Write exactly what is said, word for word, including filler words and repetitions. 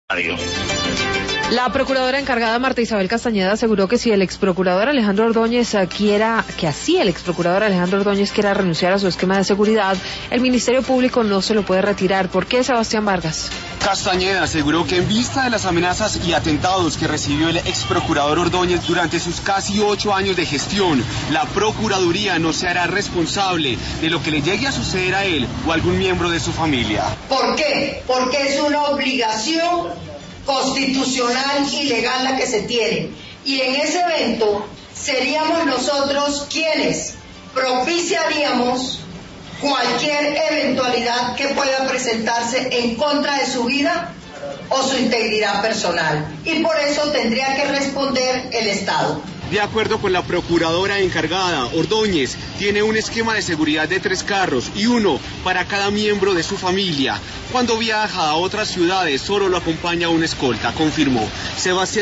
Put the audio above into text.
Adiós. La procuradora encargada Marta Isabel Castañeda aseguró que si el exprocurador Alejandro Ordóñez quiera, que así el exprocurador Alejandro Ordóñez quiera renunciar a su esquema de seguridad, el Ministerio Público no se lo puede retirar. ¿Por qué, Sebastián Vargas? Castañeda aseguró que en vista de las amenazas y atentados que recibió el exprocurador Ordóñez durante sus casi ocho años de gestión, la Procuraduría no se hará responsable de lo que le llegue a suceder a él o a algún miembro de su familia. ¿Por qué? Porque es una obligación constitucional y legal la que se tiene. Y en ese evento seríamos nosotros quienes propiciaríamos cualquier eventualidad que pueda presentarse en contra de su vida o su integridad personal. Y por eso tendría que responder el Estado. De acuerdo con la procuradora encargada, Ordóñez tiene un esquema de seguridad de tres carros y uno para cada miembro de su familia. Cuando viaja a otras ciudades solo lo acompaña una escolta, confirmó. Sebastián